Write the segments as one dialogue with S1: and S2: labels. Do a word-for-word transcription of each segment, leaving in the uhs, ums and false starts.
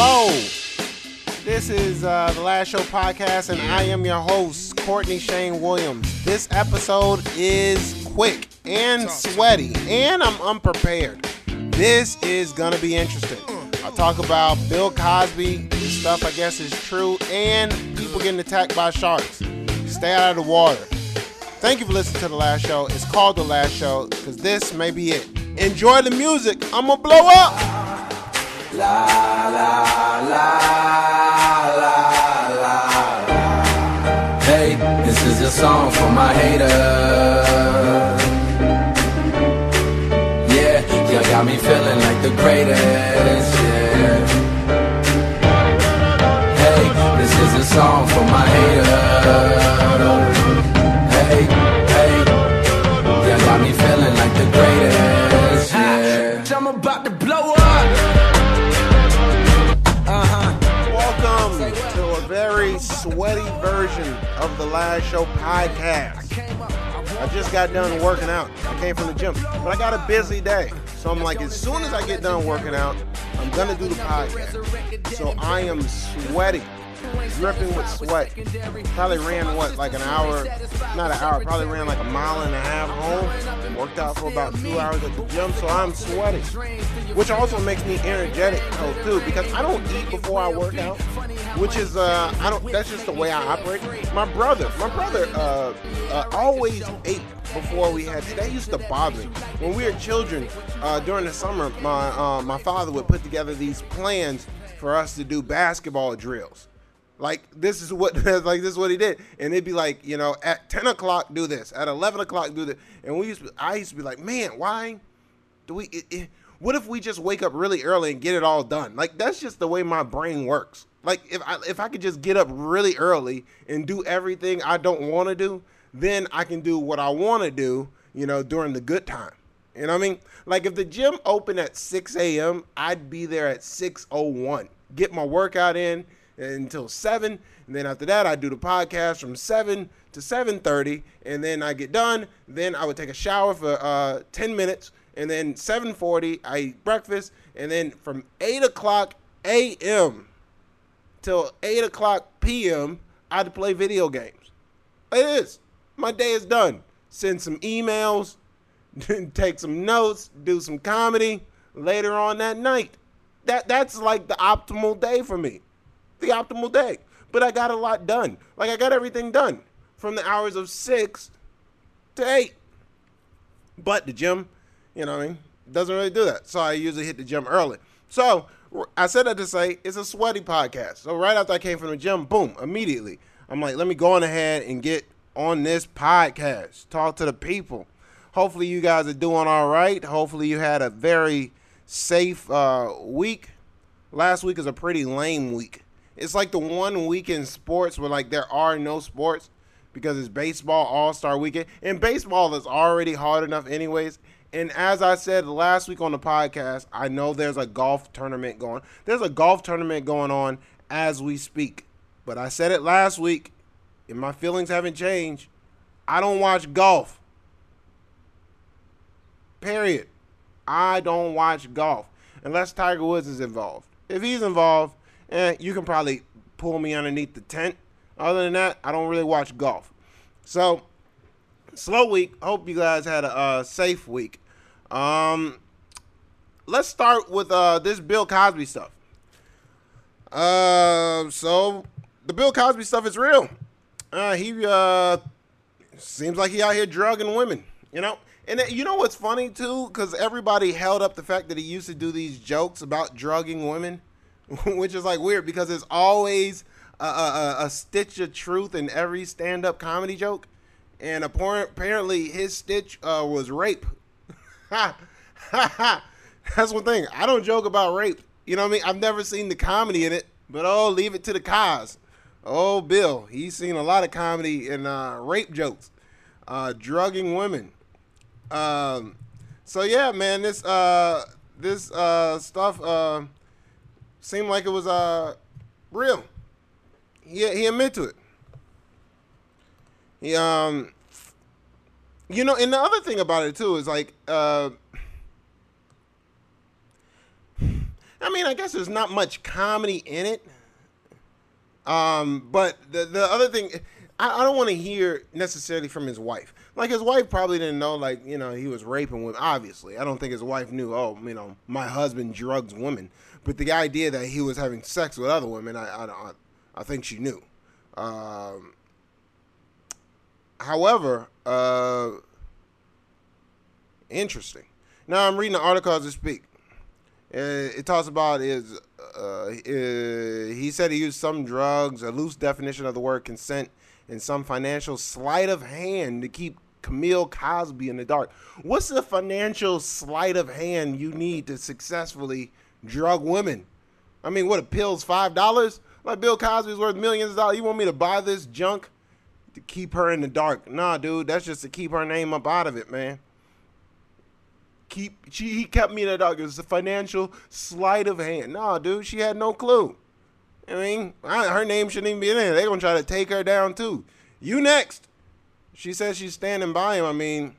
S1: Hello. This is uh, the Last Show podcast, and I am your host, Courtney Shane Williams. This episode is quick and sweaty, and I'm unprepared. This is going to be interesting. I'll talk about Bill Cosby. This stuff, I guess, is true, and people getting attacked by sharks. Stay out of the water. Thank you for listening to The Last Show. It's called The Last Show because this may be it. Enjoy the music. I'm going to blow up.
S2: La, la, la, la, la. Hey, this is a song for my haters. Yeah, y'all got me feeling like the greatest. Yeah. Hey, this is a song for my haters. Hey, hey, y'all got me feeling like the greatest. Yeah. I'm about to blow up.
S1: Welcome to a very sweaty version of the Last Show podcast. I just got done working out. I came from the gym, but I got a busy day. So I'm like, as soon as I get done working out, I'm going to do the podcast. So I am sweaty, dripping with sweat. Probably ran, what, like an hour, not an hour, probably ran like a mile and a half home. Worked out for about two hours at the gym, so I'm sweaty. Which also makes me energetic, though, too, because I don't eat before I work out. Which is, uh, I don't, that's just the way I operate. My brother, my brother, uh, uh, always ate before we had, that used to bother me. When we were children, uh, during the summer, my, uh, my father would put together these plans for us to do basketball drills. Like, this is what, like, this is what he did. And it'd be like, you know, at ten o'clock, do this. At eleven o'clock, do this. And we used to, I used to be like, man, why do we, it, it, what if we just wake up really early and get it all done? Like, that's just the way my brain works. Like, if I, if I could just get up really early and do everything I don't want to do, then I can do what I want to do, you know, during the good time. You know what I mean? Like, if the gym opened at six a.m., I'd be there at six oh one. Get my workout in until seven, and then after that I do the podcast from seven to seven thirty, and then I get done. Then I would take a shower for uh, ten minutes, and then seven forty I eat breakfast, and then from eight o'clock a.m. till eight o'clock p.m. I'd play video games. It is. My day is done. Send some emails, take some notes, do some comedy later on that night. That that's like the optimal day for me. The optimal day. But I got a lot done. Like, I got everything done from the hours of six to eight. But the gym, you know what I mean, doesn't really do that. So I usually hit the gym early. So I said that to say it's a sweaty podcast. So right after I came from the gym, boom, immediately, I'm like, let me go on ahead and get on this podcast. Talk to the people. Hopefully you guys are doing all right. Hopefully you had a very safe uh, week. Last week is a pretty lame week. It's like the one week in sports where, like, there are no sports because it's baseball all-star weekend. And baseball is already hard enough anyways. And as I said last week on the podcast, I know there's a golf tournament going. There's a golf tournament going on as we speak. But I said it last week, and my feelings haven't changed. I don't watch golf. Period. I don't watch golf unless Tiger Woods is involved. If he's involved, Eh, you can probably pull me underneath the tent. Other than that, I don't really watch golf. So, slow week. Hope you guys had a uh, safe week. Um, let's start with uh, this Bill Cosby stuff. Uh, so, the Bill Cosby stuff is real. Uh, he uh, seems like he out here drugging women, you know. And uh, you know what's funny, too? Because everybody held up the fact that he used to do these jokes about drugging women. Which is like weird because there's always a, a, a stitch of truth in every stand-up comedy joke. And apparently his stitch uh, was rape. That's one thing. I don't joke about rape. You know what I mean? I've never seen the comedy in it. But, oh, leave it to the Cos. Oh, Bill. He's seen a lot of comedy and uh, rape jokes. Uh, drugging women. Um, so, yeah, man, this, uh, this uh, stuff... Uh, Seemed like it was uh real. He he admitted to it. He um you know, and the other thing about it too is like uh I mean, I guess there's not much comedy in it. Um, but the the other thing, I, I don't want to hear necessarily from his wife. Like, his wife probably didn't know, like, you know, he was raping women. Obviously, I don't think his wife knew, oh, you know, my husband drugs women. But the idea that he was having sex with other women, I I, I think she knew. Um, however, uh, interesting. Now I'm reading the article as I speak. Uh, it talks about his, uh, uh, he said he used some drugs, a loose definition of the word consent, and some financial sleight of hand to keep Camille Cosby in the dark. What's the financial sleight of hand you need to successfully drug women? I mean, what, a pill's five dollars? Like, Bill Cosby's worth millions of dollars. You want me to buy this junk to keep her in the dark? Nah, dude, that's just to keep her name up out of it, man. Keep she he kept me in the dark. It was a financial sleight of hand. Nah, dude, she had no clue. I mean, I, her name shouldn't even be in there. They're gonna try to take her down too. You next. She says she's standing by him. I mean,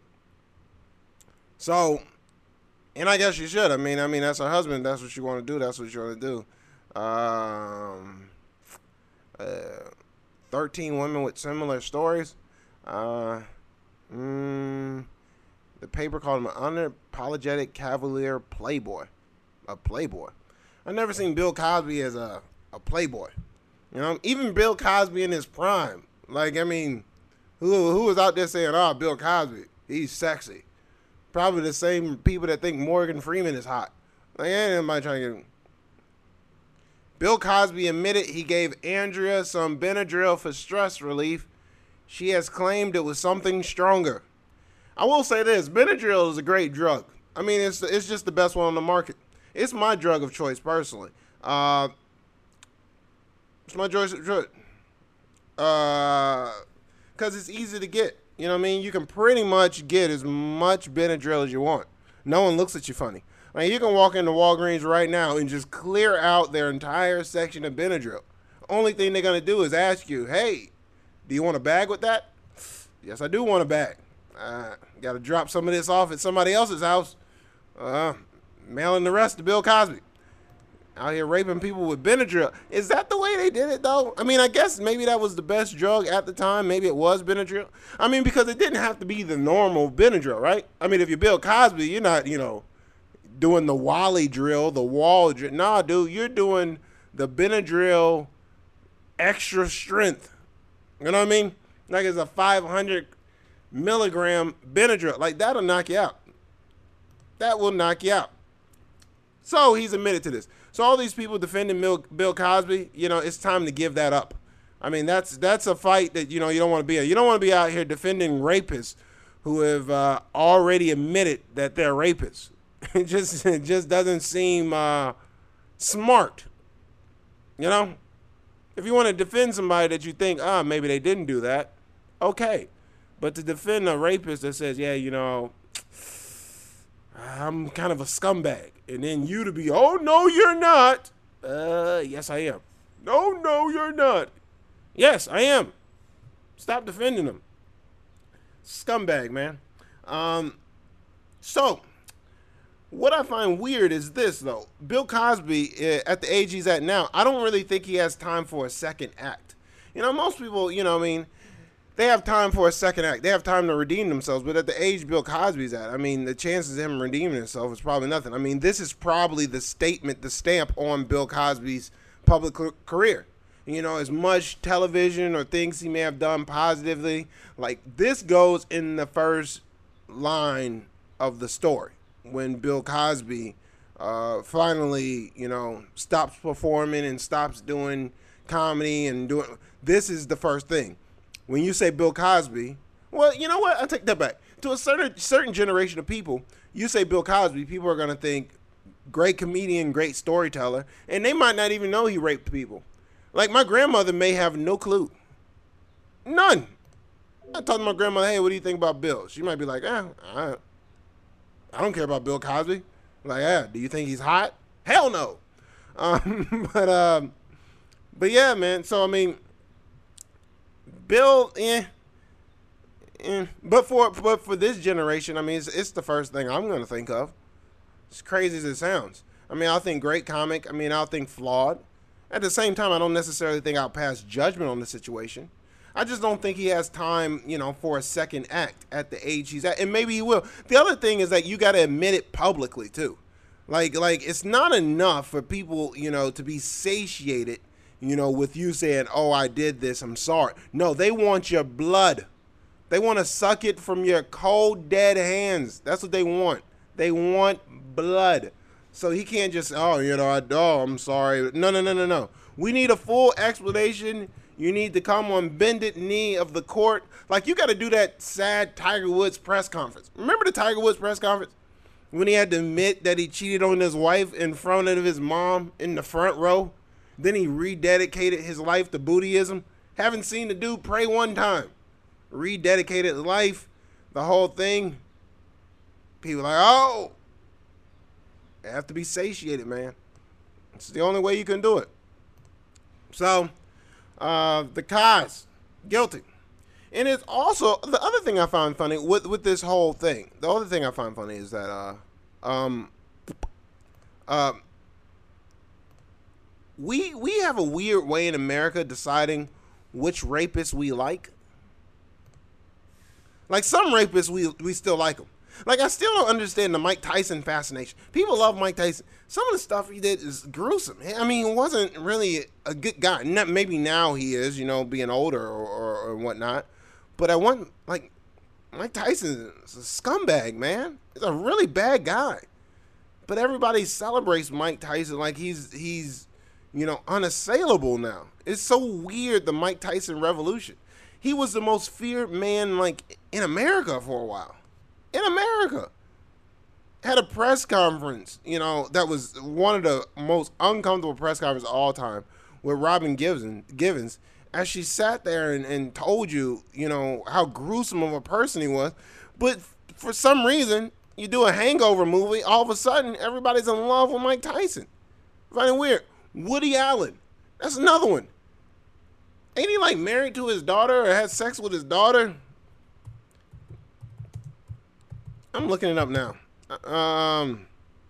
S1: so, and I guess she should. I mean, I mean that's her husband. That's what you want to do. That's what you want to do. Um, uh, thirteen women with similar stories. Uh, mm, the paper called him an unapologetic cavalier playboy. A playboy. I've never seen Bill Cosby as a, a playboy. You know, even Bill Cosby in his prime. Like, I mean, who who was out there saying, oh, Bill Cosby, he's sexy? Probably the same people that think Morgan Freeman is hot. Like, ain't anybody trying to get... Bill Cosby admitted he gave Andrea some Benadryl for stress relief. She has claimed it was something stronger. I will say this, Benadryl is a great drug. I mean, it's it's just the best one on the market. It's my drug of choice, personally. Uh, it's my choice of choice. Uh, because it's easy to get. You know what I mean? You can pretty much get as much Benadryl as you want. No one looks at you funny. I mean, you can walk into Walgreens right now and just clear out their entire section of Benadryl. Only thing they're going to do is ask you, hey, do you want a bag with that? Yes, I do want a bag. Uh, got to drop some of this off at somebody else's house. Uh, mailing the rest to Bill Cosby. Out here raping people with Benadryl. Is that the way they did it, though? I mean, I guess maybe that was the best drug at the time. Maybe it was Benadryl. I mean, because it didn't have to be the normal Benadryl, right? I mean, if you're Bill Cosby, you're not, you know, doing the Wally drill, the wall drill. Nah, dude, you're doing the Benadryl extra strength. You know what I mean? Like, it's a five hundred milligram Benadryl. Like, that'll knock you out. That will knock you out. So he's admitted to this. So all these people defending Bill Cosby, you know, it's time to give that up. I mean, that's that's a fight that, you know, you don't want to be in. You don't want to be out here defending rapists who have uh, already admitted that they're rapists. It just it just doesn't seem uh, smart. You know? If you want to defend somebody that you think, ah, maybe they didn't do that, okay. But to defend a rapist that says, yeah, you know, I'm kind of a scumbag. And then you to be, oh, no, you're not. Uh, yes, I am. No, no, you're not. Yes, I am. Stop defending him. Scumbag, man. Um, so, what I find weird is this, though. Bill Cosby, at the age he's at now, I don't really think he has time for a second act. You know, most people, you know, I mean, they have time for a second act. They have time to redeem themselves. But at the age Bill Cosby's at, I mean, the chances of him redeeming himself is probably nothing. I mean, this is probably the statement, the stamp on Bill Cosby's public career. You know, as much television or things he may have done positively, like, this goes in the first line of the story when Bill Cosby uh, finally, you know, stops performing and stops doing comedy and doing. This is the first thing. When you say Bill Cosby, well, you know what? I take that back. To a certain certain generation of people, you say Bill Cosby, people are going to think great comedian, great storyteller, and they might not even know he raped people. Like, my grandmother may have no clue. None. I told my grandmother, hey, what do you think about Bill? She might be like, eh, I, I don't care about Bill Cosby. Like, yeah, do you think he's hot? Hell no. Um, but, um, but yeah, man, so, I mean, Bill, eh, eh. But for but for this generation, I mean, it's, it's the first thing I'm going to think of. As crazy as it sounds. I mean, I think great comic. I mean, I think flawed. At the same time, I don't necessarily think I'll pass judgment on the situation. I just don't think he has time, you know, for a second act at the age he's at. And maybe he will. The other thing is that you got to admit it publicly, too. Like, like it's not enough for people, you know, to be satiated, you know, with you saying, oh, I did this, I'm sorry. No, they want your blood. They want to suck it from your cold, dead hands. That's what they want. They want blood. So he can't just, oh, you know, I, oh, I'm sorry. No, no, no, no, no. We need a full explanation. You need to come on bended knee of the court. Like, you got to do that sad Tiger Woods press conference. Remember the Tiger Woods press conference? When he had to admit that he cheated on his wife in front of his mom in the front row. Then he rededicated his life to Buddhism. Haven't seen the dude pray one time. Rededicated his life, the whole thing. People like, oh. They have to be satiated, man. It's the only way you can do it. So, uh, the Kaz, guilty. And it's also, the other thing I find funny with, with this whole thing, the other thing I find funny is that, uh, um, uh, we, we have a weird way in America deciding which rapists we like. Like, some rapists, we, we still like them. Like, I still don't understand the Mike Tyson fascination. People love Mike Tyson. Some of the stuff he did is gruesome. I mean, he wasn't really a good guy. Not, maybe now he is, you know, being older or, or, or whatnot. But I want, like, Mike Tyson is a scumbag, man. He's a really bad guy. But everybody celebrates Mike Tyson like he's, he's, you know, unassailable now. It's so weird, the Mike Tyson revolution. He was the most feared man, like, in America for a while. In America. Had a press conference, you know, that was one of the most uncomfortable press conferences of all time with Robin Givens, Givens, as she sat there and, and told you, you know, how gruesome of a person he was. But for some reason, you do a Hangover movie, all of a sudden, everybody's in love with Mike Tyson. I find it weird. Woody Allen. That's another one. Ain't he, like, married to his daughter or had sex with his daughter? I'm looking it up now. Um.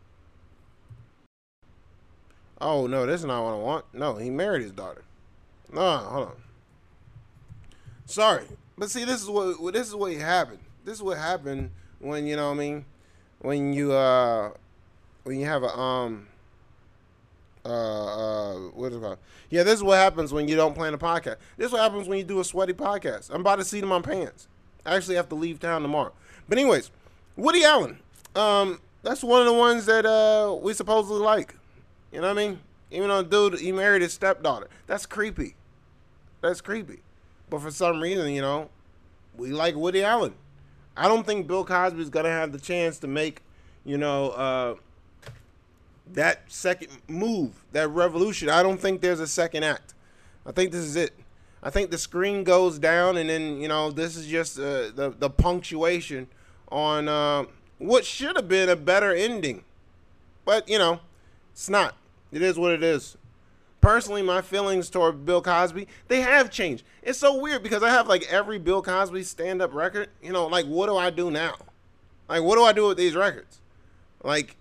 S1: Oh, no, this is not what I want. No, he married his daughter. No, hold on. Sorry. But see, this is what this is what happened. This is what happened when, you know what I mean, when you uh when you have a um uh uh what is it called? Yeah, this is what happens when you don't plan a podcast. This is what happens when you do a sweaty podcast. I'm about to see my pants. I actually have to leave town tomorrow. But anyways, Woody Allen. Um, that's one of the ones that uh we supposedly like. You know what I mean? Even though dude, he married his stepdaughter. That's creepy. That's creepy. But for some reason, you know, we like Woody Allen. I don't think Bill Cosby's gonna have the chance to make, you know, uh, that second move, that revolution. I don't think there's a second act. I think this is it. I think the screen goes down, and then, you know, this is just uh, the the punctuation on uh, what should have been a better ending. But, you know, it's not. It is what it is. Personally, my feelings toward Bill Cosby, they have changed. It's so weird because I have, like, every Bill Cosby stand-up record. You know, like, what do I do now? Like, what do I do with these records? Like,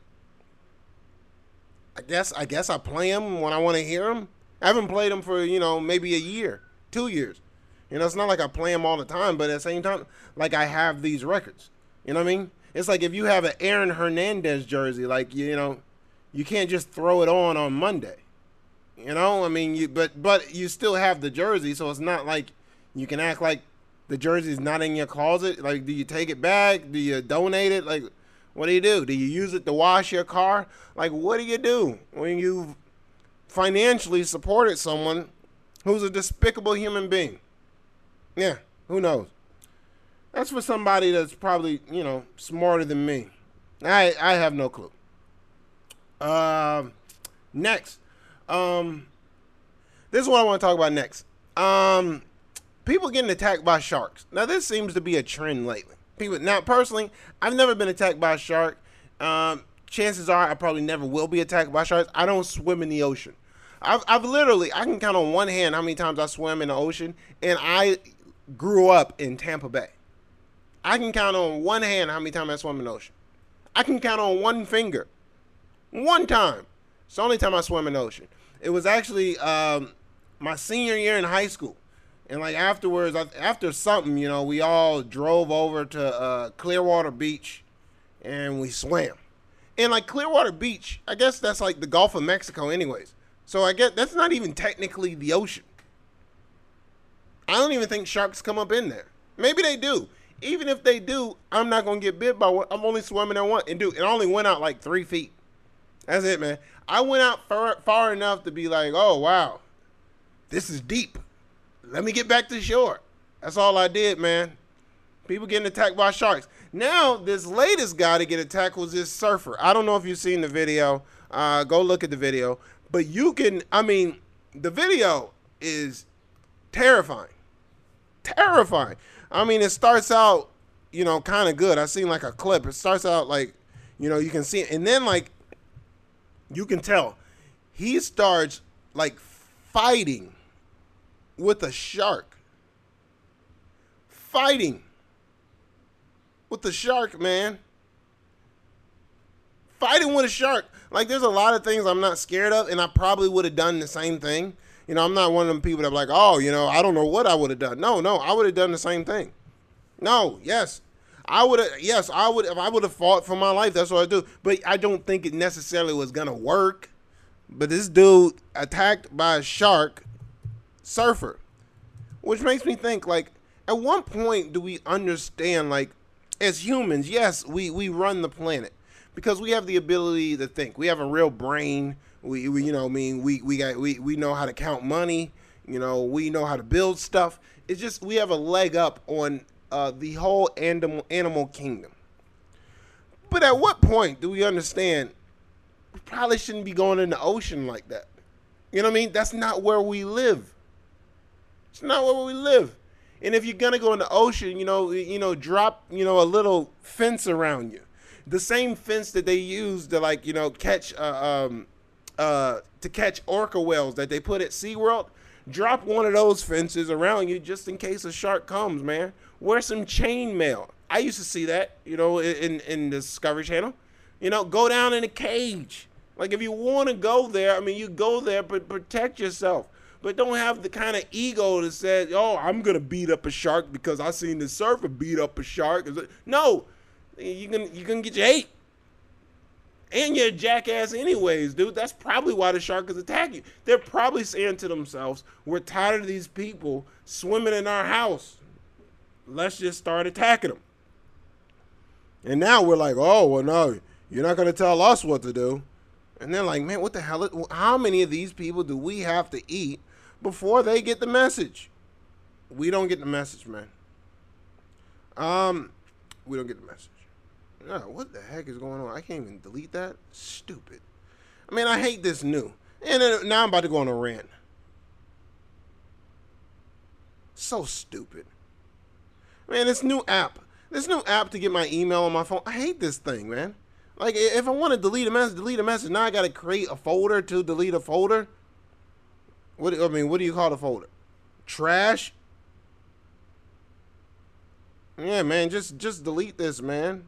S1: I guess I guess I play them when I want to hear them. I haven't played them for, you know, maybe a year, two years. You know, it's not like I play them all the time, but at the same time, like, I have these records. You know what I mean? It's like if you have an Aaron Hernandez jersey, like, you know, you can't just throw it on on Monday. You know, I mean, you but but you still have the jersey, so it's not like you can act like the jersey's not in your closet. Like, do you take it back? Do you donate it? Like, what do you do? Do you use it to wash your car? Like, what do you do when you financially supported someone who's a despicable human being? Yeah, who knows? That's for somebody that's probably, you know, smarter than me. I I have no clue. Um, next. Um, this is what I want to talk about next. Um, people getting attacked by sharks. Now, this seems to be a trend lately. People, now, personally, I've never been attacked by a shark. Um, chances are I probably never will be attacked by sharks. I don't swim in the ocean. I've, I've literally, I can count on one hand how many times I swam in the ocean, and I grew up in Tampa Bay. I can count on one hand how many times I swam in the ocean. I can count on one finger. One time It's the only time I swim in the ocean. It was actually um, my senior year in high school. And like afterwards, after something, you know, we all drove over to uh, Clearwater Beach and we swam. And like Clearwater Beach, I guess that's like the Gulf of Mexico anyways. So I guess that's not even technically the ocean. I don't even think sharks come up in there. Maybe they do. Even if they do, I'm not going to get bit by one. I'm only swimming in one. And dude, it only went out like three feet. That's it, man. I went out far, far enough to be like, oh, wow, this is deep. Let me get back to shore. That's all I did, man. People getting attacked by sharks. Now, this latest guy to get attacked was this surfer. I don't know if you've seen the video. Uh, go look at the video. But you can, I mean, the video is terrifying. Terrifying. I mean, it starts out, you know, kind of good. I seen like a clip. It starts out like, you know, you can see it. And then, like, you can tell he starts, like, fighting with a shark. Fighting with the shark, man. Fighting with a shark. Like, there's a lot of things I'm not scared of, and I probably would have done the same thing. You know, I'm not one of them people that are like, oh, you know, I don't know what I would have done. No, no, I would have done the same thing. No, yes. I would have, yes, I would, if I would have fought for my life, that's what I do. But I don't think it necessarily was going to work. But this dude attacked by a shark surfer, which makes me think, like, at one point do we understand, like, as humans, yes, we, we run the planet because we have the ability to think. We have a real brain. We, we you know, I mean, we we got we we know how to count money. You know, we know how to build stuff. It's just we have a leg up on uh, the whole animal animal kingdom. But at what point do we understand we probably shouldn't be going in the ocean like that? You know what I mean? That's not where we live. It's not where we live. And if you're gonna go in the ocean, you know, you know, drop, you know, a little fence around you, the same fence that they use to, like, you know, catch, uh, um, uh, to catch orca whales that they put at SeaWorld. Drop one of those fences around you just in case a shark comes, man. Wear some chain mail. I used to see that, you know, in in the Discovery Channel. You know, go down in a cage. Like, if you want to go there, I mean, you go there, but protect yourself. But don't have the kind of ego that says, oh, I'm going to beat up a shark because I seen the surfer beat up a shark. No, you can, you can get your hate. And you're a jackass anyways, dude. That's probably why the shark is attacking you. They're probably saying to themselves, we're tired of these people swimming in our house. Let's just start attacking them. And now we're like, oh, well, no, you're not going to tell us what to do. And they're like, man, what the hell? Is, how many of these people do we have to eat before they get the message? We don't get the message, man. Um, we don't get the message. No, what the heck is going on? I can't even delete that. Stupid. I mean, I hate this new. And then, now I'm about to go on a rant. So stupid. Man, this new app. This new app to get my email on my phone. I hate this thing, man. Like, if I want to delete a message, delete a message. Now I got to create a folder to delete a folder. What I mean, what do you call the folder? Trash? Yeah, man, just just delete this, man.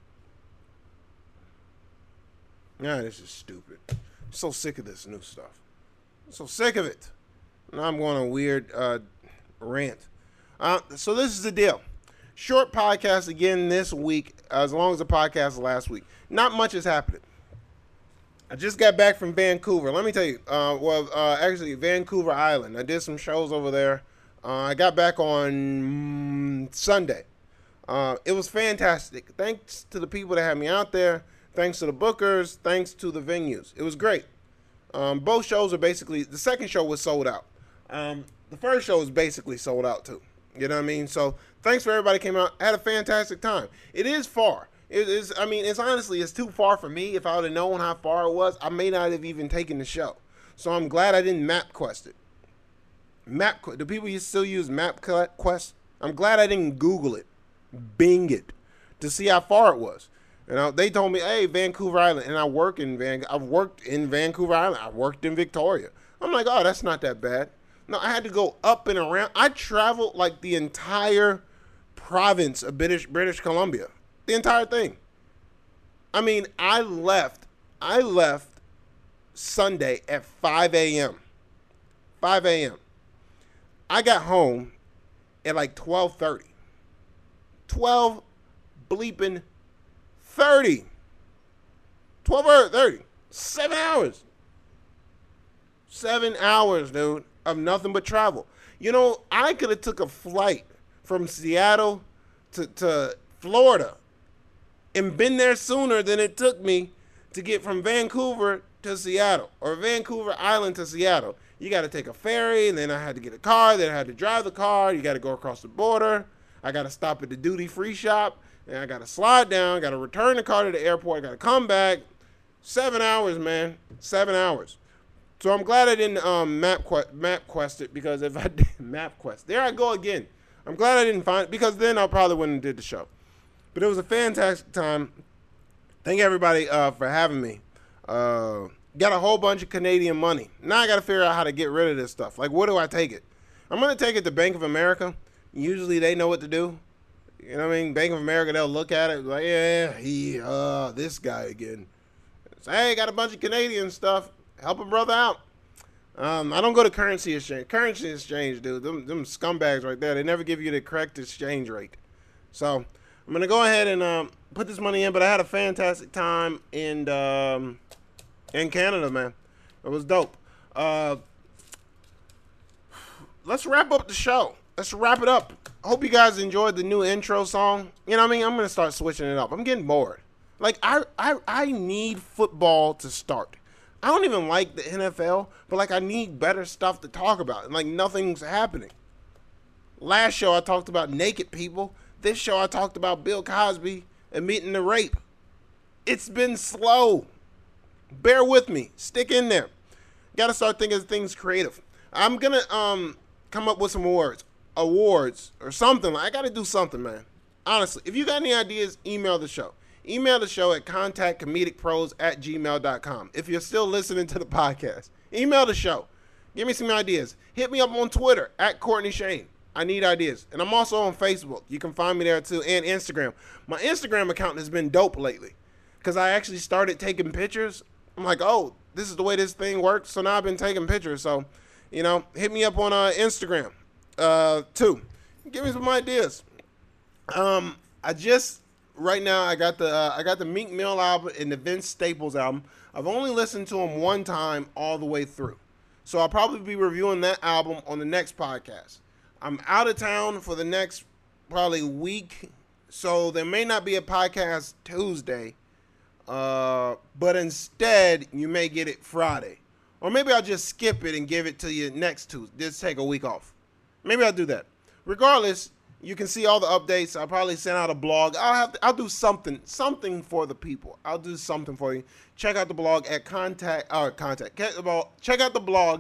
S1: Yeah, this is stupid. I'm so sick of this new stuff. I'm so sick of it. Now I'm going on a weird uh, rant. Uh, so this is the deal. Short podcast again this week, as long as the podcast last week. Not much is happening. I just got back from Vancouver. Let me tell you. Uh, well, uh, actually, Vancouver Island. I did some shows over there. Uh, I got back on mm, Sunday. Uh, it was fantastic. Thanks to the people that had me out there. Thanks to the bookers. Thanks to the venues. It was great. Um, both shows are basically, the second show was sold out. Um, the first show was basically sold out too. You know what I mean? So thanks for everybody came out. I had a fantastic time. It is far. It is, I mean, it's honestly, it's too far for me. If I would have known how far it was, I may not have even taken the show. So I'm glad I didn't MapQuest it. Map, do people still use MapQuest? I'm glad I didn't Google it, Bing it, to see how far it was. You know, they told me, hey, Vancouver Island, and I work in Van, I've worked in Vancouver Island. I worked in Victoria. I'm like, oh, that's not that bad. No, I had to go up and around. I traveled like the entire province of British British Columbia. The entire thing. I mean, I left. I left Sunday at five a.m. five a.m. I got home at like twelve thirty. twelve bleeping thirty. twelve thirty. Seven hours. Seven hours, dude, of nothing but travel. You know, I could have took a flight from Seattle to, to Florida and been there sooner than it took me to get from Vancouver to Seattle, or Vancouver Island to Seattle. You got to take a ferry, and then I had to get a car, then I had to drive the car. You got to go across the border. I got to stop at the duty-free shop, and I got to slide down, got to return the car to the airport, got to come back. Seven hours, man. Seven hours. So I'm glad I didn't um, map, quest, map quest it, because if I did map quest, there I go again. I'm glad I didn't find it, because then I probably wouldn't have did the show. But it was a fantastic time. Thank everybody uh, for having me. Uh, got a whole bunch of Canadian money. Now I got to figure out how to get rid of this stuff. Like, where do I take it? I'm going to take it to Bank of America. Usually they know what to do. You know what I mean? Bank of America, they'll look at it like, yeah, he, uh, this guy again. Say, hey, got a bunch of Canadian stuff. Help a brother out. Um, I don't go to currency exchange. Currency exchange, dude, them, them scumbags right there, they never give you the correct exchange rate. So I'm going to go ahead and um, put this money in, but I had a fantastic time in um, in Canada, man. It was dope. Uh, let's wrap up the show. Let's wrap it up. I hope you guys enjoyed the new intro song. You know what I mean? I'm going to start switching it up. I'm getting bored. Like, I, I, I need football to start. I don't even like the N F L, but, like, I need better stuff to talk about. And, like, nothing's happening. Last show, I talked about naked people. This show, I talked about Bill Cosby admitting the rape. It's been slow. Bear with me. Stick in there. Got to start thinking of things creative. I'm going to um come up with some awards. Awards or something. I got to do something, man. Honestly, if you got any ideas, email the show. Email the show at contact comedic pros at gmail dot com. If you're still listening to the podcast, email the show. Give me some ideas. Hit me up on Twitter at Courtney Shane. I need ideas. And I'm also on Facebook. You can find me there too, and Instagram. My Instagram account has been dope lately because I actually started taking pictures. I'm like, oh, this is the way this thing works. So now I've been taking pictures. So, you know, hit me up on uh, Instagram uh, too. Give me some ideas. Um, I just... Right now, I got the uh, I got the Meek Mill album and the Vince Staples album. I've only listened to them one time all the way through. So I'll probably be reviewing that album on the next podcast. I'm out of town for the next probably week, so there may not be a podcast Tuesday. Uh, but instead, you may get it Friday. Or maybe I'll just skip it and give it to you next Tuesday. Just take a week off. Maybe I'll do that. Regardless, you can see all the updates. I'll probably send out a blog. I'll have to, I'll do something, something for the people. I'll do something for you. Check out the blog at contact, or contact, check out the blog.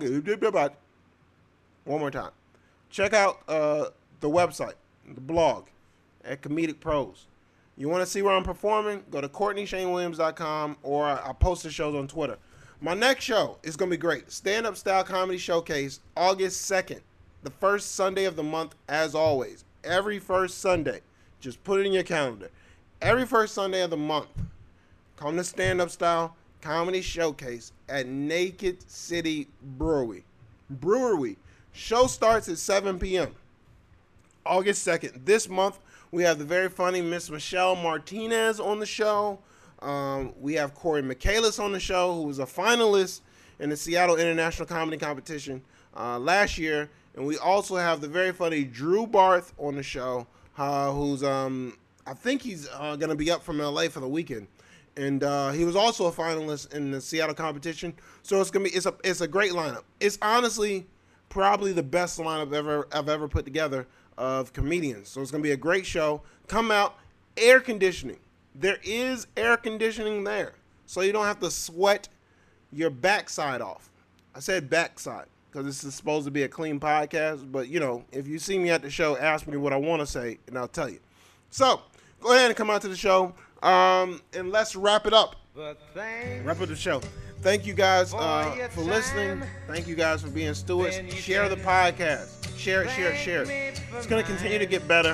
S1: One more time. Check out uh, the website, the blog at Comedic Pros. You want to see where I'm performing? Go to Courtney Shane Williams dot com, or I post the shows on Twitter. My next show is going to be great. Stand-Up Style Comedy Showcase, August second, the first Sunday of the month, as always. Every first Sunday. Just put it in your calendar. Every first Sunday of the month, come to Stand-Up Style Comedy Showcase at Naked City Brewery. Brewery. Show starts at seven p.m. August second. This month, we have the very funny Miss Michelle Martinez on the show. Um, we have Corey Michaelis on the show, who was a finalist in the Seattle International Comedy Competition uh, last year. And we also have the very funny Drew Barth on the show, uh, who's, um, I think he's uh, going to be up from L A for the weekend. And uh, he was also a finalist in the Seattle competition. So it's going to be, it's a, it's a great lineup. It's honestly probably the best lineup ever I've ever put together of comedians. So it's going to be a great show. Come out, air conditioning. There is air conditioning there. So you don't have to sweat your backside off. I said backside, because this is supposed to be a clean podcast. But, you know, if you see me at the show, ask me what I want to say, and I'll tell you. So, go ahead and come out to the show, um, and let's wrap it up. Wrap up the show. Thank you guys uh, for listening. Thank you guys for being stewards. Share the podcast. Share it, share it, share it. It's going to continue to get better.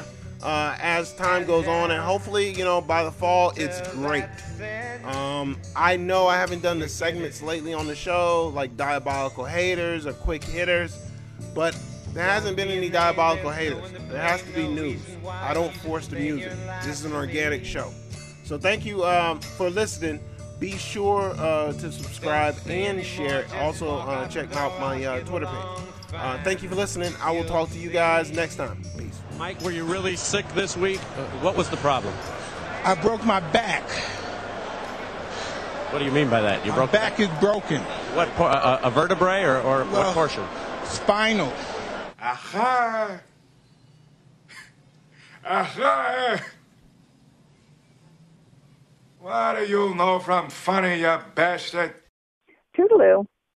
S1: uh, as time goes on, and hopefully, you know, by the fall, it's great. Um, I know I haven't done the segments lately on the show, like Diabolical Haters or Quick Hitters, but there hasn't been any Diabolical Haters. There has to be news. I don't force the music. This is an organic show. So thank you um, for listening. Be sure uh, to subscribe and share. Also, uh, check out my uh, Twitter page. Uh, thank you for listening. I will talk to you guys next time. Peace.
S3: Mike, were you really sick this week? Uh, what was the problem?
S4: I broke my back.
S3: What do you mean by that? You
S4: my
S3: broke
S4: back is broken.
S3: What, uh, a vertebrae or, or
S4: well,
S3: what portion?
S4: Spinal.
S5: Aha! Aha! What do you know from funny, you bastard?
S6: Toodaloo.